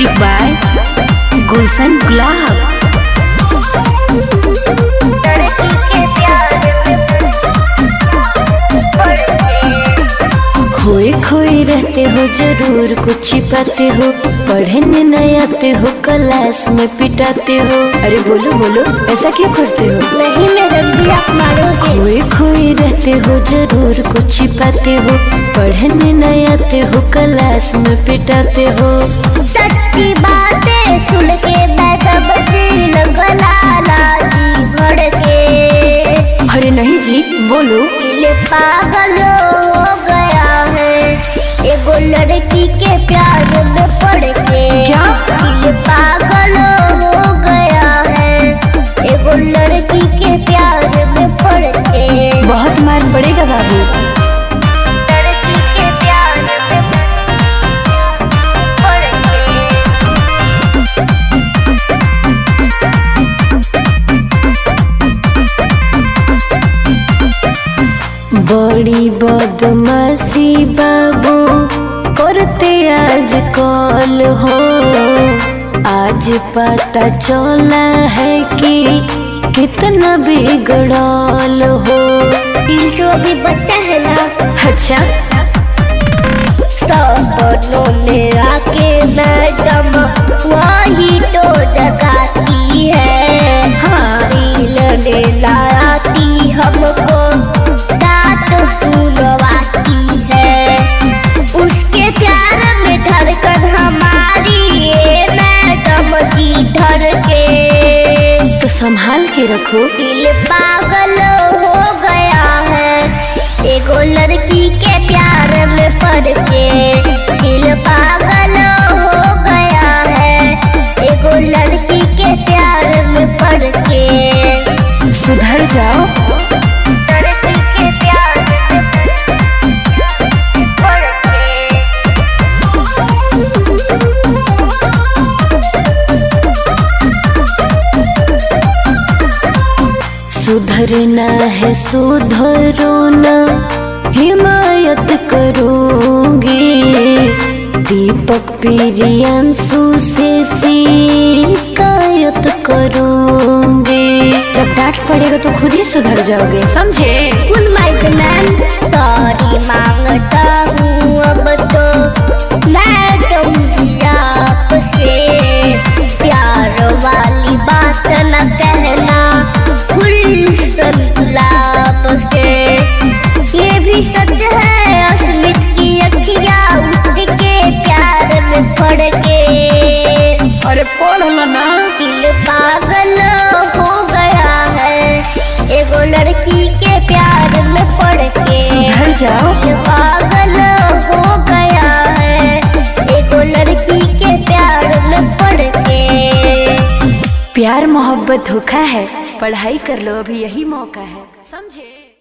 Music by गुलशन गुलाब। खोए खोए रहते हो जरूर कुछ छिपाते हो, पढ़ने नहीं आते हो क्लास में पिटाते हो। अरे बोलो बोलो ऐसा क्यों करते हो? नहीं मैडम जी आप मारोगे। खोए खोए रहते हो जरूर कुछ छिपाते हो, पढ़ने नहीं आते हो क्लास में पिटाते हो। सच्ची बातें सुन के मैडम जी लगला लाजी भड़के। अरे नहीं जी बोलो। दिल पागल हो गया है एगो लड़की के प्यार में पड़ के। क्या? दिल पागल हो गया है एगो लड़की के प्यार में पड़ के। बहुत मार पड़ेगा बाबू। लड़की के प्यार में पड़ के। बड़ी बदमाशी बाबू करते आज कॉल हो, आज पता चला है कि कितना बिगड़ल हो। दिल तो अभी बच्चा है ना। अच्छा सपनों में आके मैडम वही तो जगाती है। हाँ मिलने लाती हमको बात सुनवाती है। उसके प्यार में धड़कन हमारी ये मैडम जी धड़के। तो संभाल के रखो। दिल पागल हो गया है एगो लड़की के प्यार में पड़ के। दिल पागल हो गया है एगो लड़की के प्यार में पड़ के। सुधर जाओ। लड़की के प्यार में पड़ के। सुधरना है सुधरो ना, हिमायत करूंगी। दीपक प्रियांशु से शिकायत करूंगी। जब डांट पड़ेगा तो खुद ही सुधर जाओगे, समझे? गुड नाइट मैम, सॉरी मांगता हूँ अब तो मैडम जी आपसे। प्यार वाली बात न कहना गुलशन गुलाब से। ये भी सच है अस्मित की अखियाँ उसके प्यार में पड़ के। अरे पढ़ लो ना। दिल पागल हो गया है एगो लड़की के प्यार में पड़ के। सुधर जाओ। दिल पागल हो गया है एगो लड़की के प्यार में पड़ के। प्यार मोहब्बत धोखा है, पढ़ाई कर लो अभी यही मौका है, समझे?